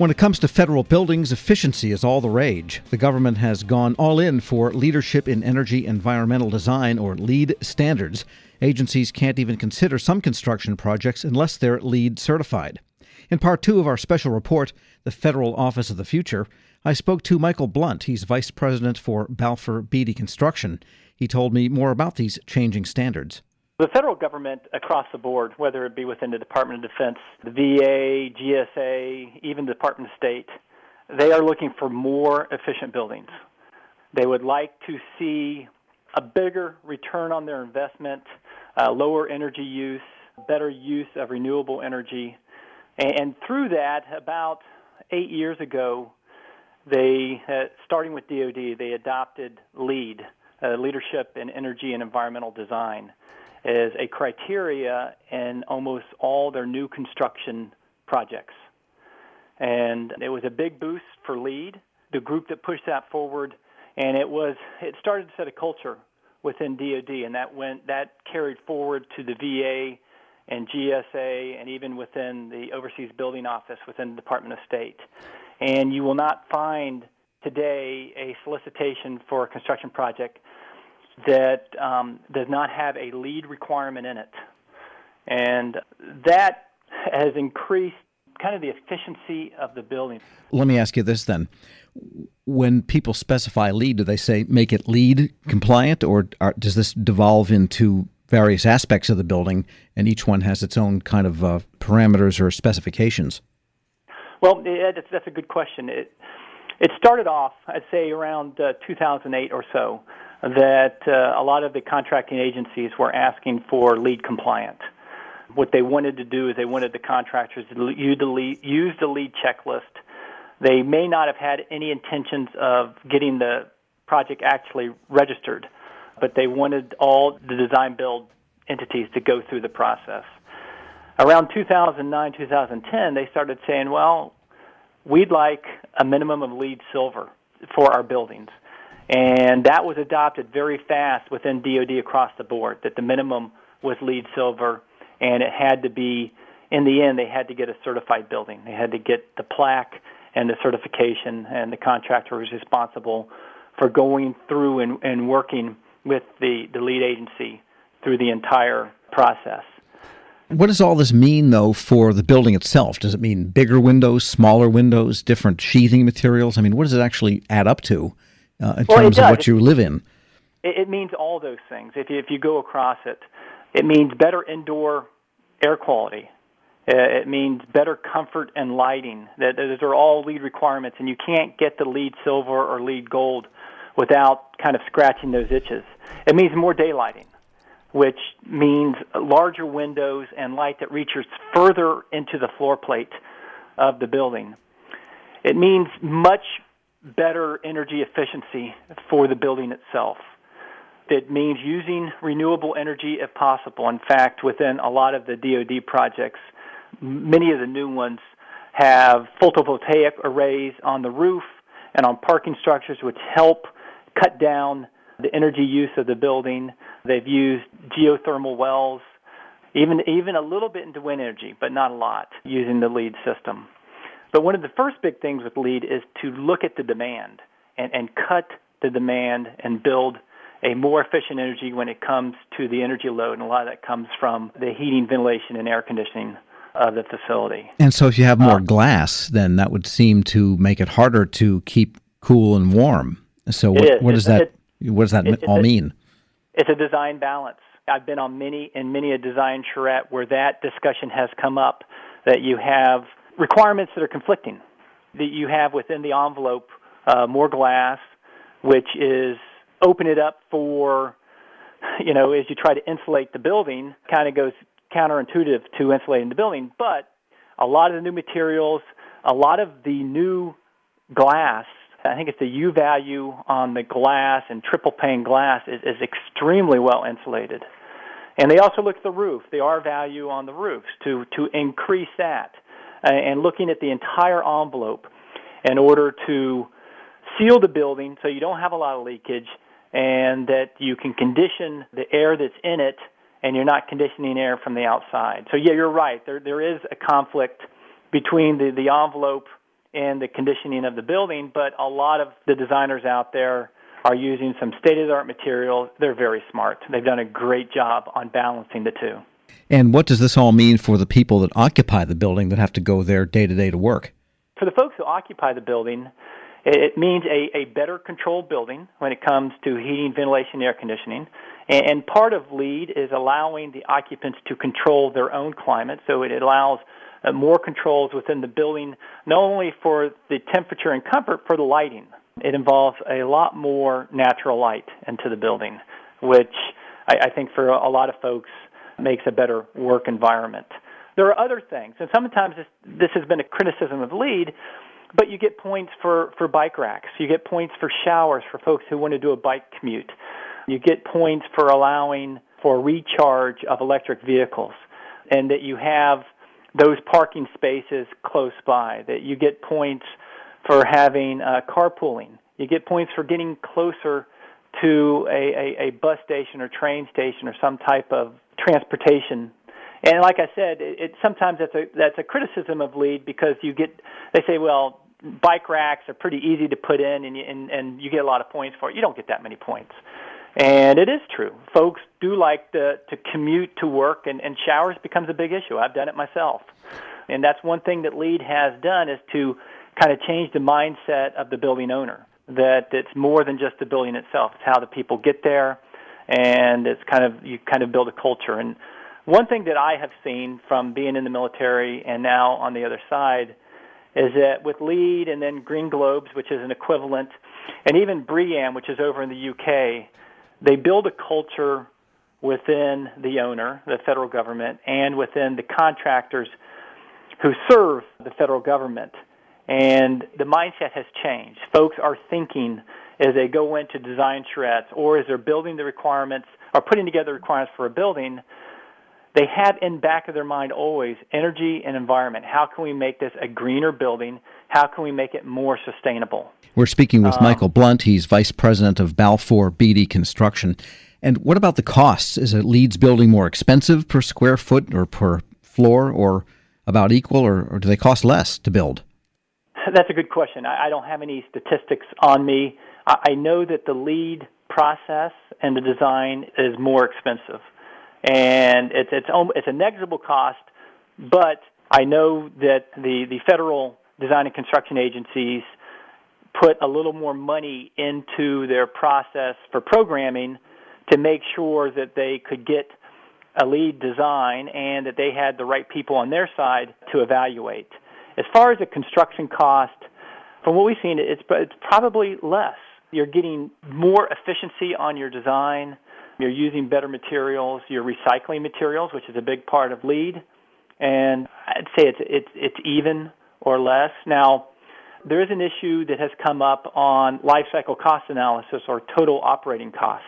When it comes to federal buildings, efficiency is all the rage. The government has gone all in for Leadership in Energy Environmental Design, or LEED standards. Agencies can't even consider some construction projects unless they're LEED certified. In part 2 of our special report, The Federal Office of the Future, I spoke to Michael Blunt. He's Vice President for Balfour Beatty Construction. He told me more about these changing standards. The federal government across the board, whether it be within the Department of Defense, the VA, GSA, even the Department of State, they are looking for more efficient buildings. They would like to see a bigger return on their investment, lower energy use, better use of renewable energy. And through that, about 8 years ago, they, starting with DOD, they adopted LEED, Leadership in Energy and Environmental Design, as a criteria in almost all their new construction projects. And it was a big boost for LEED, the group that pushed that forward, and it started to set a culture within DOD, and that carried forward to the VA and GSA and even within the Overseas Building Office within the Department of State. And you will not find today a solicitation for a construction project that does not have a LEED requirement in it. And that has increased kind of the efficiency of the building. Let me ask you this then. When people specify LEED, do they say make it LEED compliant, or does this devolve into various aspects of the building and each one has its own kind of parameters or specifications? Well, that's a good question. It started off, I'd say, around 2008 or so, that a lot of the contracting agencies were asking for LEED compliant. What they wanted to do is they wanted the contractors to use the LEED checklist. They may not have had any intentions of getting the project actually registered, but they wanted all the design-build entities to go through the process. Around 2009, 2010, they started saying, well, we'd like a minimum of LEED Silver for our buildings. And that was adopted very fast within DOD across the board, that the minimum was LEED Silver, and it had to be, in the end, they had to get a certified building. They had to get the plaque and the certification, and the contractor was responsible for going through and working with the LEED agency through the entire process. What does all this mean, though, for the building itself? Does it mean bigger windows, smaller windows, different sheathing materials? I mean, what does it actually add up to in terms of what you live in? It means all those things. If you go across it, it means better indoor air quality. It means better comfort and lighting. Those are all LEED requirements, and you can't get the LEED Silver or LEED Gold without kind of scratching those itches. It means more daylighting, which means larger windows and light that reaches further into the floor plate of the building. It means much better energy efficiency for the building itself. It means using renewable energy if possible. In fact, within a lot of the DOD projects, many of the new ones have photovoltaic arrays on the roof and on parking structures, which help cut down the energy use of the building. They've used geothermal wells, even a little bit into wind energy, but not a lot, using the LEED system. But one of the first big things with LEED is to look at the demand and cut the demand and build a more efficient energy when it comes to the energy load, and a lot of that comes from the heating, ventilation, and air conditioning of the facility. And so if you have more glass, then that would seem to make it harder to keep cool and warm. So what does that all mean? It's a design balance. I've been on many a design charrette where that discussion has come up, that you have requirements that are conflicting, that you have within the envelope more glass, which is open it up for, as you try to insulate the building, kind of goes counterintuitive to insulating the building. But a lot of the new materials, a lot of the new glass, I think it's the U value on the glass and triple pane glass is extremely well insulated. And they also look at the roof, the R value on the roofs to increase that. And looking at the entire envelope in order to seal the building so you don't have a lot of leakage and that you can condition the air that's in it and you're not conditioning air from the outside. So, yeah, you're right. There is a conflict between the envelope in the conditioning of the building, but a lot of the designers out there are using some state-of-the-art materials. They're very smart. They've done a great job on balancing the two. And what does this all mean for the people that occupy the building that have to go there day to day to work? For the folks who occupy the building, it means a better controlled building when it comes to heating, ventilation, and air conditioning. And part of LEED is allowing the occupants to control their own climate, so it allows more controls within the building, not only for the temperature and comfort, for the lighting. It involves a lot more natural light into the building, which I think for a lot of folks makes a better work environment. There are other things, and sometimes this has been a criticism of LEED, but you get points for bike racks. You get points for showers for folks who want to do a bike commute. You get points for allowing for recharge of electric vehicles, and that you have those parking spaces close by, that you get points for having carpooling. You get points for getting closer to a bus station or train station or some type of transportation. And like I said, sometimes that's a criticism of LEED, because they say, well, bike racks are pretty easy to put in and you get a lot of points for it. You don't get that many points. And it is true. Folks do like to commute to work, and showers becomes a big issue. I've done it myself. And that's one thing that LEED has done, is to kind of change the mindset of the building owner, that it's more than just the building itself. It's how the people get there, and you kind of build a culture. And one thing that I have seen from being in the military and now on the other side is that with LEED and then Green Globes, which is an equivalent, and even BREEAM, which is over in the UK, they build a culture within the owner, the federal government, and within the contractors who serve the federal government. And the mindset has changed. Folks are thinking as they go into design charrettes, or as they're building the requirements or putting together requirements for a building, they have in back of their mind always energy and environment. How can we make this a greener building? How can we make it more sustainable? We're speaking with Michael Blunt. He's Vice President of Balfour Beatty Construction. And what about the costs? Is a LEED's building more expensive per square foot or per floor, or about equal, or do they cost less to build? That's a good question. I don't have any statistics on me. I know that the LEED process and the design is more expensive. And it's a negligible cost, but I know that the federal design and construction agencies put a little more money into their process for programming to make sure that they could get a LEED design and that they had the right people on their side to evaluate. As far as the construction cost, from what we've seen, it's probably less. You're getting more efficiency on your design. You're using better materials. You're recycling materials, which is a big part of LEED. And I'd say it's even or less. Now, there is an issue that has come up on life cycle cost analysis, or total operating cost.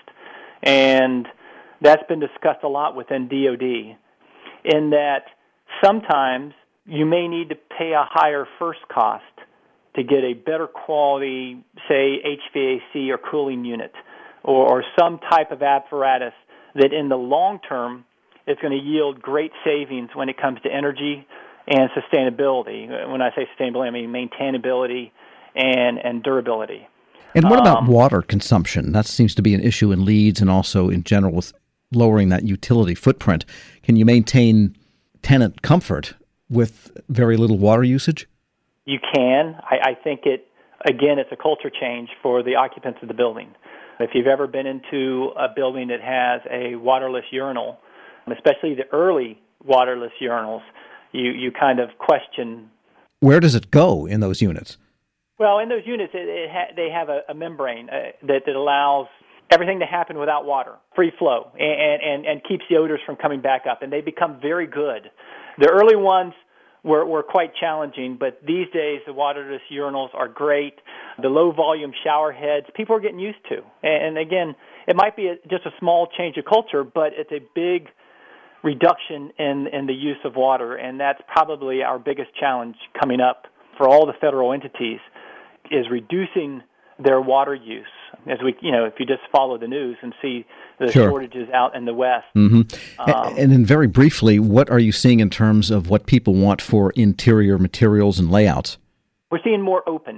And that's been discussed a lot within DoD, in that sometimes you may need to pay a higher first cost to get a better quality, say, HVAC or cooling unit, or some type of apparatus that in the long term is going to yield great savings when it comes to energy and sustainability. When I say sustainability, I mean maintainability and durability. And what about water consumption? That seems to be an issue in LEEDs and also in general with lowering that utility footprint. Can you maintain tenant comfort with very little water usage? You can. I think it's a culture change for the occupants of the building. If you've ever been into a building that has a waterless urinal, especially the early waterless urinals, you kind of question. Where does it go in those units? Well, in those units, they have a membrane that allows everything to happen without water, free flow, and keeps the odors from coming back up. And they become very good. The early ones were quite challenging, but these days the waterless urinals are great. The low-volume shower heads, people are getting used to. And again, it might be just a small change of culture, but it's a big reduction in the use of water, and that's probably our biggest challenge coming up for all the federal entities, is reducing their water use. As if you just follow the news and see the shortages out in the West. Mm-hmm. And then very briefly, what are you seeing in terms of what people want for interior materials and layouts? We're seeing more open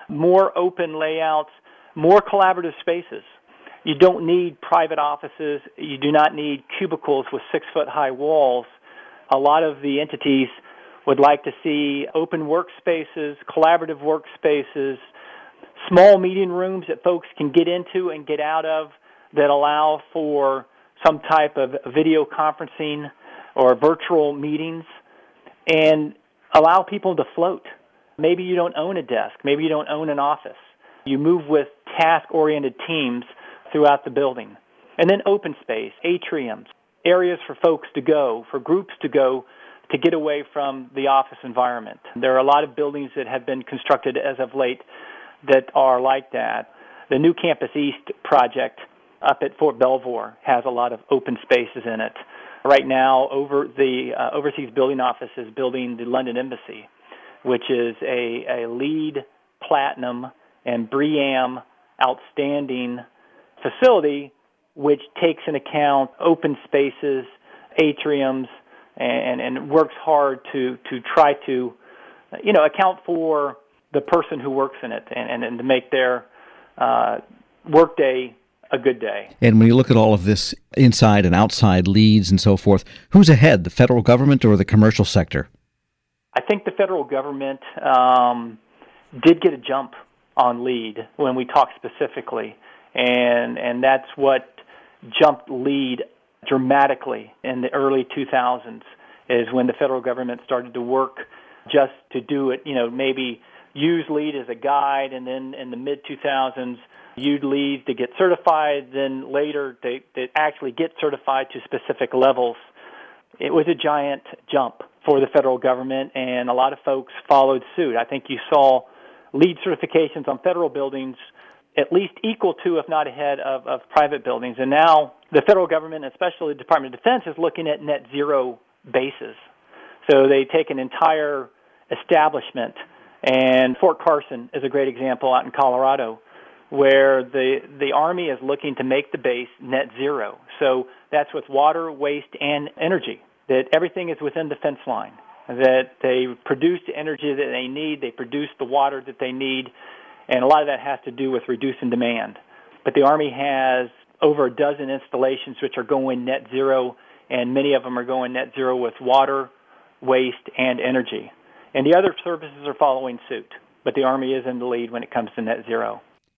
layouts, more collaborative spaces. You don't need private offices. You do not need cubicles with 6-foot-high walls. A lot of the entities would like to see open workspaces, collaborative workspaces, small meeting rooms that folks can get into and get out of that allow for some type of video conferencing or virtual meetings, and allow people to float. Maybe you don't own a desk. Maybe you don't own an office. You move with task-oriented teams throughout the building. And then open space, atriums, areas for folks to go, for groups to go to get away from the office environment. There are a lot of buildings that have been constructed as of late that are like that. The new Campus East project up at Fort Belvoir has a lot of open spaces in it. Right now, the Overseas Building Office is building the London Embassy, which is a LEED Platinum and BREEAM outstanding facility, which takes into account open spaces, atriums, and works hard to try to, account for the person who works in it and to make their workday a good day. And when you look at all of this inside and outside LEEDs and so forth, who's ahead, the federal government or the commercial sector? I think the federal government did get a jump on LEED when we talk specifically. And that's what jumped LEED dramatically in the early 2000s, is when the federal government started to work just to do it, maybe use LEED as a guide, and then in the mid-2000s, use LEED to get certified, then later they actually get certified to specific levels. It was a giant jump for the federal government, and a lot of folks followed suit. I think you saw LEED certifications on federal buildings at least equal to, if not ahead of private buildings. And now the federal government, especially the Department of Defense, is looking at net zero bases. So they take an entire establishment, and Fort Carson is a great example out in Colorado, where the Army is looking to make the base net zero. So that's with water, waste, and energy, that everything is within the fence line, that they produce the energy that they need, they produce the water that they need, and a lot of that has to do with reducing demand. But the Army has over a dozen installations which are going net zero, and many of them are going net zero with water, waste, and energy. And the other services are following suit, but the Army is in the lead when it comes to net zero.